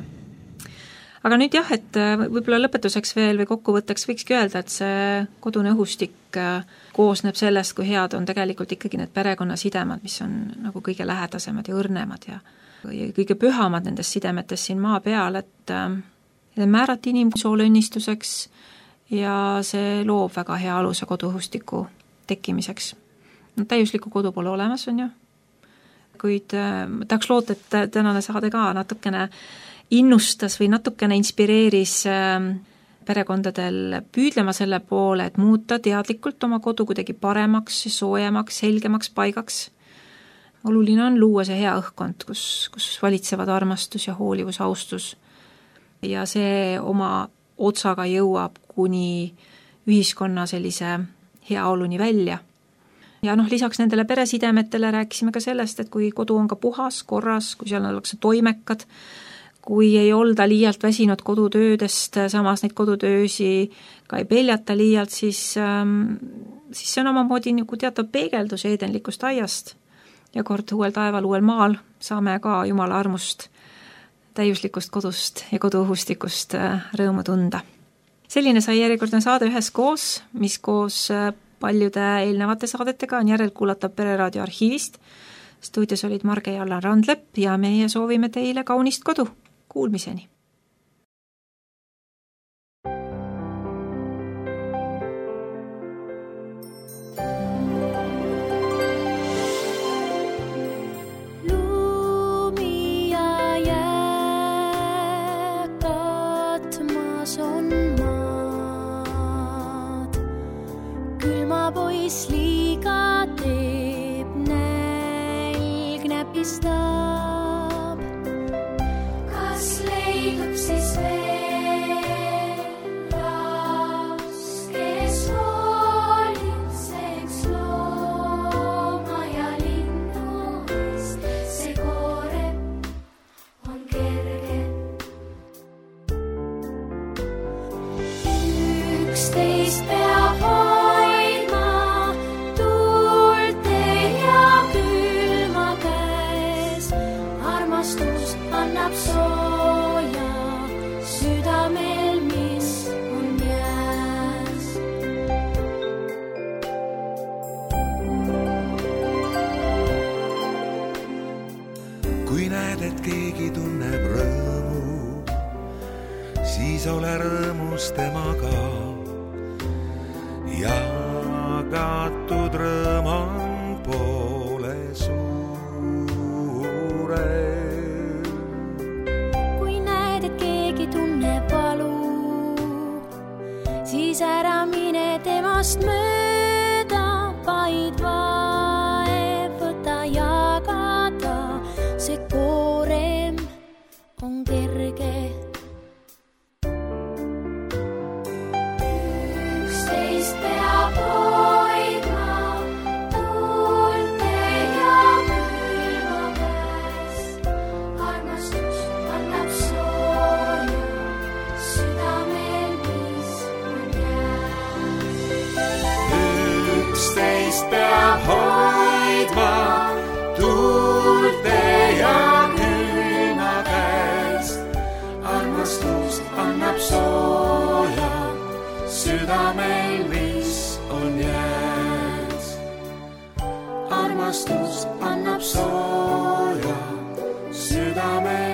Aga nüüd jah, et võib-olla lõpetuseks veel või kokkuvõtteks võikski öelda, et see kodune õhustik koosneb sellest, kui head on tegelikult ikkagi need perekonnasidemed, mis on nagu kõige lähedasemad ja õrnemad ja kõige pühamad nendest sidemetest siin maa peal, et määrati inimsoole õnnistuseks ja see loob väga hea aluse koduõhustiku tekkimiseks. Täiuslikku kodu pole olemas, on ju. Kuid tahaks loota, et tänane saade ka natukene innustas või natukene inspireeris perekondadel püüdlema selle poole, et muuta teadlikult oma kodu kuidagi paremaks, soojemaks, selgemaks paigaks. Oluline on luua see hea õhkkond, kus valitsevad armastus ja hoolivus, austus. Ja see oma otsaga jõuab kuni ühiskonna sellise heaoluni välja. Ja lisaks nendele peresidemetele rääkisime ka sellest, et kui kodu on ka puhas, korras, kui seal ollakse toimekad, kui ei olda liialt väsinud kodutöödest, samas neid kodutöösi ka ei peljata liialt, siis see on omamoodi nagu teatav peegeldus eedenlikust aiast. ja kord uuel taeval, uuel maal saame ka Jumala armust, täiuslikust kodust ja koduõhustikust rõõmu tunda. Selline sai järjekordne saade Üheskoos, mis koos paljude eelnevate saadetega on järelkuulatav Pereraadio arhiivist. Stuudios olid Marge ja Allan Randlepp ja meie soovime teile kaunist kodu. Kuulmiseni! Pois liiga teeb, nälg näpistab. Kas leidub siis veel laps, kes hoolitseks looma ja linnust? See koorem on kerge. 11 peab annab sooja südamel, mis on jääs. Kui näed, et keegi tunneb rõõmu, siis ole rõõmus temaga. Jagatud rõõm on poole suure. Siis ära mine temast mööda, vaid vaev võta jagada. See koorem on kerge. 11 peab hoidma tuulte ja külma käes. Armastus annab sooja südamel, mis on jääs. 11 peab hoidma tuulte ja külma käes. Armastus annab sooja südamel, mis on jääs. Armastus annab sooja südamel.